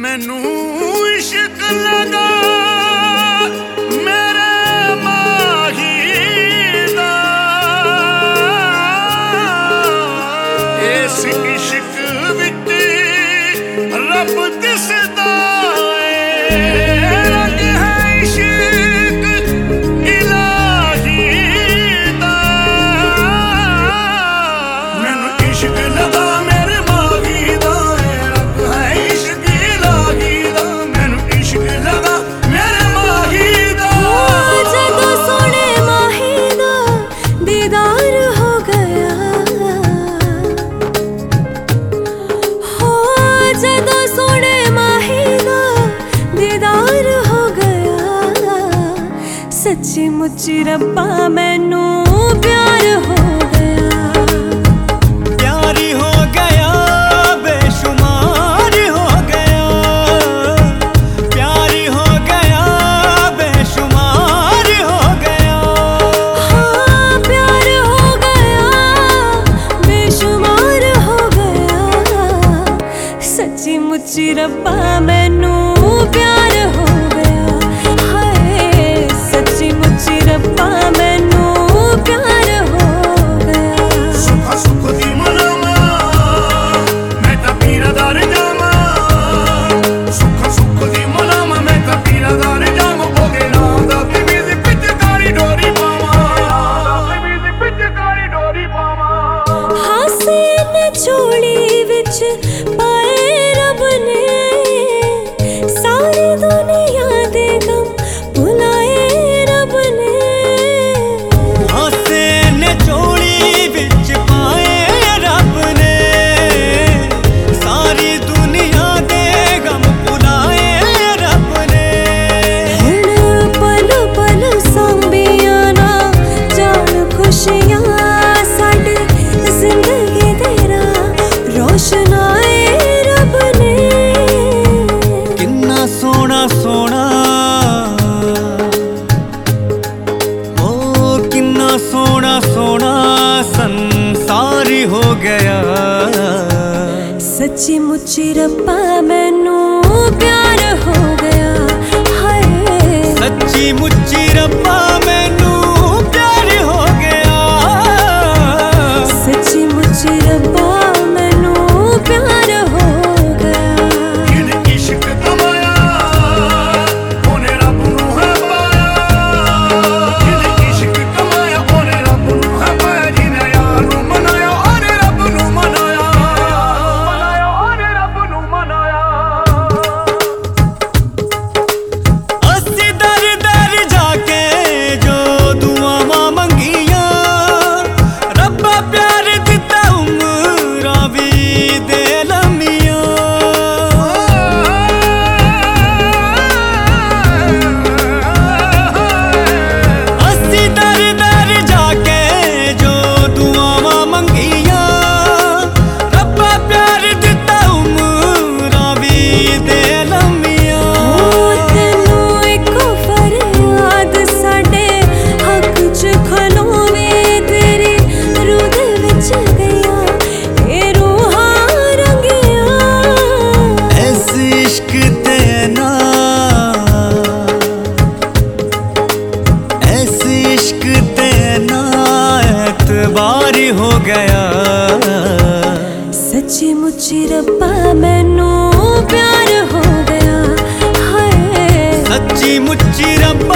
मैनू इश्क लगा मेरे माही दा, इस इश्क विच रब दिसदा रंग है इश्क इलाही दा। मैनू इश्क लगा मेरे माही दा, रंग है इश्क इलाही दा। मैनू इश्क लगा मेरे माही दा। जदों सोहणे माही दा दीदार हो गया, हो जदों सोहणे माही दा दीदार हो गया। सच्ची मुच्ची रब्बा मैनू प्यार हो गया, प्यारी हो गया बेशुमार हो गया, प्यारी हो गया बेशुमार हो गया। हाँ प्यार हो गया बेशुमार हो गया। सच्ची मुच्ची रब्बा मैनू प्यार हो गया, हाय सच्ची मुच्ची रब्बा मैनू प्यार हो गया। सुख सुख दी मनावा मैं तां पीरादार जावां, सुख सुख दी मनावा मैं तां पीरादार जावां। ओदे नाम दा बीवी दी पिचकारी डोरी पावां, बीवी दी पिचकारी डोरी पावां। हासे ने झोली विच पाए रब ने, सारी दुनिया दे गम भुलाए रब ने। हासे ने झोली विच पाए रब ने, सारी दुनिया दे गम भुलाए रब ने। हुण पल पल सांभियां ना जान खुशियां, साडी जिंदगी दे राह रोशनाए रब ने। किन्ना सोहना सोहना ओ किन्ना सोहना सोहना संसार हो गया। सच्ची मुच्ची रब्बा मैनू प्यार हो गया, हाय सच्ची मुच्ची रब्बा मैनू प्यार हो गया। सच्ची मुच्ची रब्बा मैनू प्यार हो गया। जिन इश्क कमाया ओने रब नूं है पाया, जिन इश्क कमाया ओने रब नूं है पाया। जिने यार नूं मनाया ओने रब नूं मनाया, मनाया ओने रब नूं मनाया। अस्सी दर दर जाके जो दुआवां मंगियां, रब्बा प्यार दिता उमरां भी दे लम्मियां। अस्सी दर दर जाके जो दुआवां मंगियां, रब्बा प्यार दिता उमरां भी दे लम्मियां। तैनू इको फरियाद साडे हक च खलोवे, तेरी रूह दे विच गईयां ए रूहां रंगियां। ऐस इश्क ते ना, ऐस इश्क ते ना एतबार हो गया। सच्ची मुच्ची रब्बा मैनू प्यार हो गया, हाय सच्ची मुच्ची रब्बा